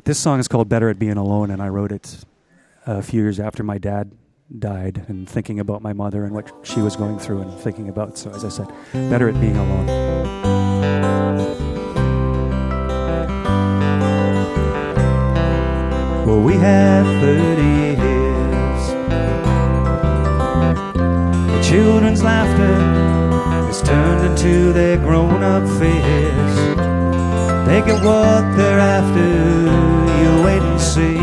This song is called Better at Being Alone, and I wrote it a few years after my dad died and thinking about my mother and what she was going through and thinking about, so as I said, better at being alone. Well, we have 30 years. The children's laughter has turned into their grown-up fears. They get what they're after, you wait and see.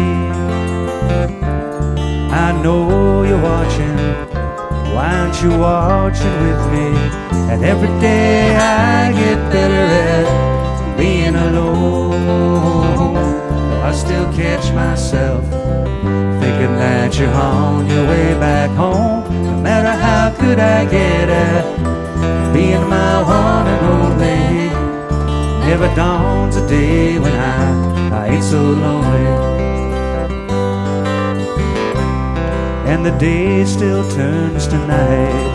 I know you're watching, why aren't you watching with me? And every day I get better at being alone. I still catch myself thinking that you're on your way back home. No matter how good I get at being my one and only, never dawns a day when I ain't so lonely. And the day still turns to night.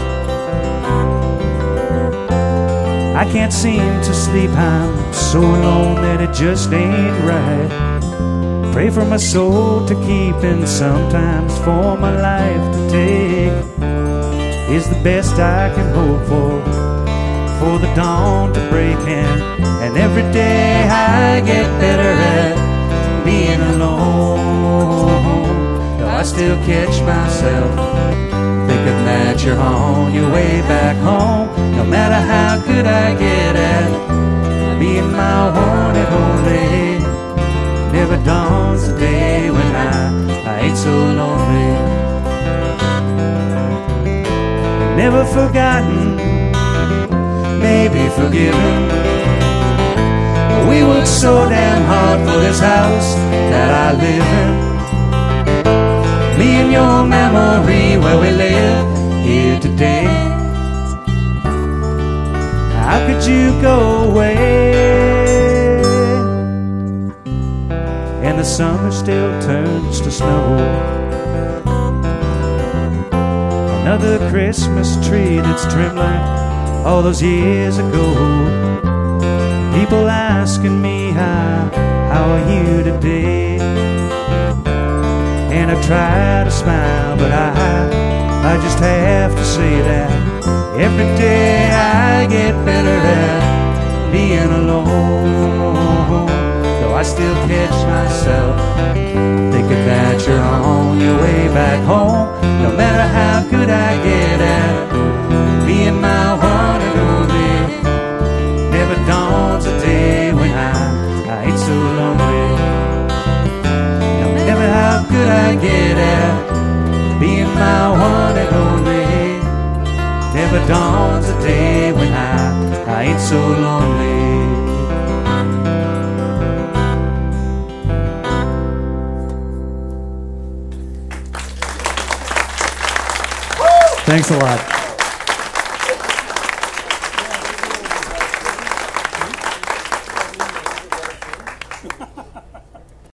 I can't seem to sleep, I'm so alone that it just ain't right. Pray for my soul to keep, and sometimes for my life to take is the best I can hope for the dawn to break in. And every day I get better at being alone. I still catch myself thinking that you're on your way back home. No matter how good I get at being my one and only, never dawns a day when I ain't so lonely. Never forgotten, maybe forgiven. We worked so damn hard for this house that I live in. Me and your memory where we live here today. How could you go away? And the summer still turns to snow. Another Christmas tree that's trimmed like all those years ago. People asking me how are you today? And I try to smile, but I just have to say that every day I get better at being alone. Though I still catch myself thinking that you're on your way back home. No matter how good I get at being my one and only, never dawns a day when I ain't so lonely. Never how good I get at being my one and only. Never dawns a day when I ain't so lonely. Thanks a lot.